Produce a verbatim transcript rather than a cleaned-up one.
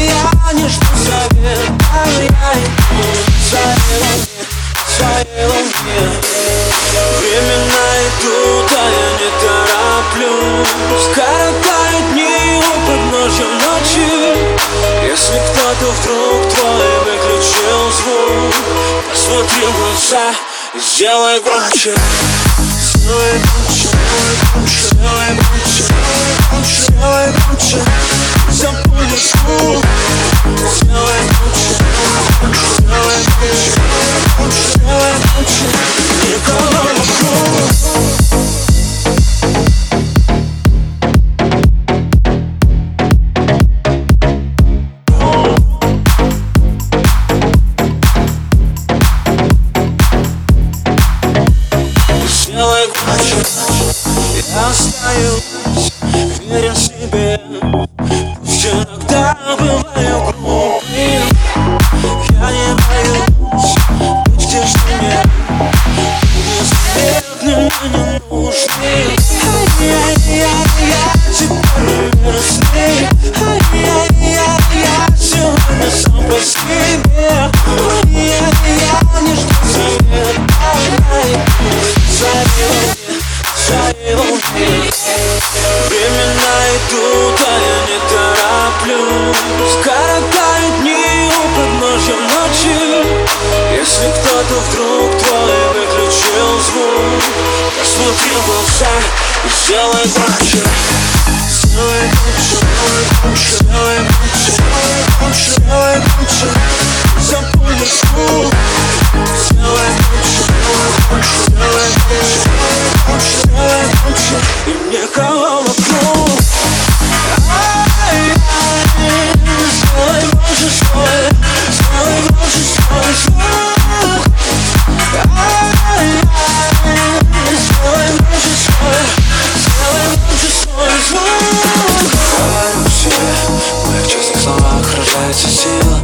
я не жду совет, а я иду в своей волне, в своей волне. Времена идут, а я не тороплюсь. Коротают дни у подножья ночи. Если кто-то вдруг твой выключил звук, посмотри в глаза и сделай громче. Сделай громче, сделай громче, сделай громче. Запомни звук. Сделай громче, сделай громче, сделай громче. Никого вокруг. Сделай громче. Я остаюсь верен себе. Пусть иногда бываю глупым. Я не боюсь быть в тишине. Незаметным и ненужным. Ай-яй-яй-яй, теперь выросли. Ай-яй-яй, я сегодня сам по себе. Ай-яй-яй, не жду совет. Ай-яй, своей волне. Времена идут, а я не тороплюсь. Коротают дни у подножья ночи. Если кто-то вдруг твой выключил звук, посмотри в глаза и сделай громче. Сделай громче, сделай громче, сделай громче. Запомни звук. Сделай громче, сделай громче, сделай громче. И никого вокруг. Ай-яй, сделай громче свой, сделай громче свой звук. Ай-яй, сделай громче свой, сделай громче свой звук. В твоих честных словах рождается сила.